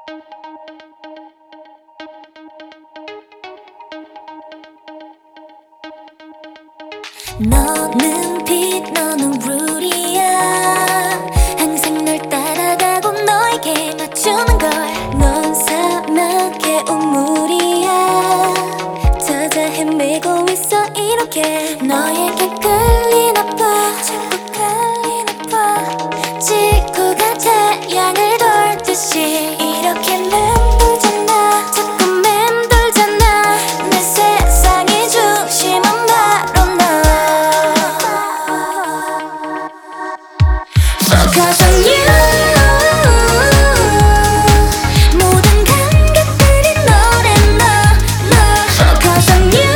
너는 빛 너는 룰이야. 항상 널 따라가고 너에게 맞추는 걸. 넌 사막의 우물이야. 찾아 헤매고 있어 이렇게. 너에게 끌리나 봐, 자꾸 끌리나 봐. 지구가 태양을 돌듯이 이렇게 맴돌잖아, 자꾸 맴돌잖아. 내 세상의 중심은 바로 너. Focus on you. 모든 감각들이 너래 너. Focus on you.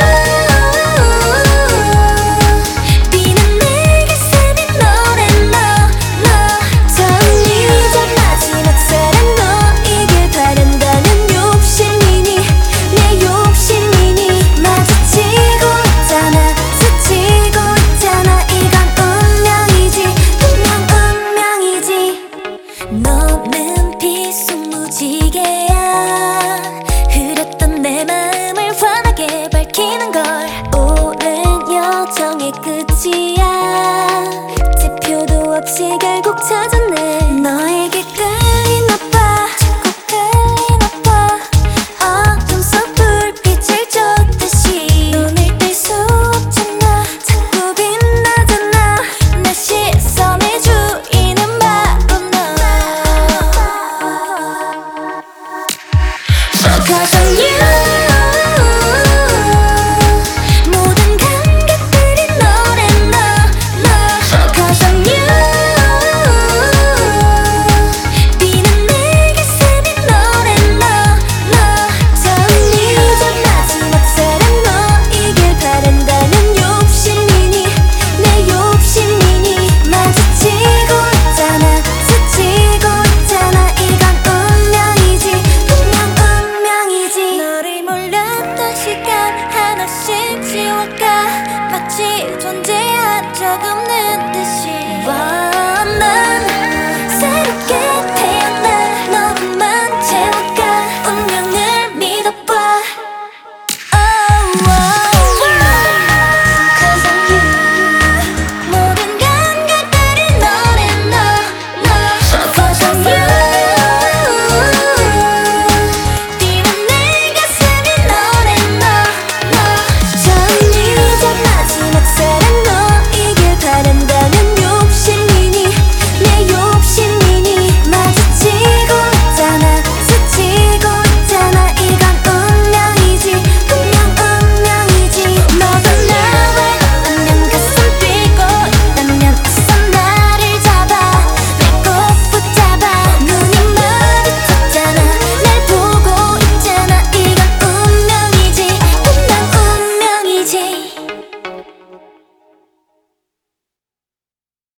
비는 내게 스민 너래 너. 전이자 마지막 사랑 너이길 바란다는 욕심이니 내 욕심이니. 마주치고 있잖아, 스치고 있잖아. 이건 운명이지, 분명 운명이지. 너는 비스무지개야. 흐렸던 내 마음을 환하게 밝히는 걸. 오랜 여정의 끝이야. 지표도 없이 결국 찾았네. 너에게 끌리나 봐, 자꾸 끌리나 봐. 어둠 속 불빛을 쫓듯이 눈을 뗄 수 없잖아, 자꾸 빛나잖아. 내 시선의 주인은 바로 너. Focus on you.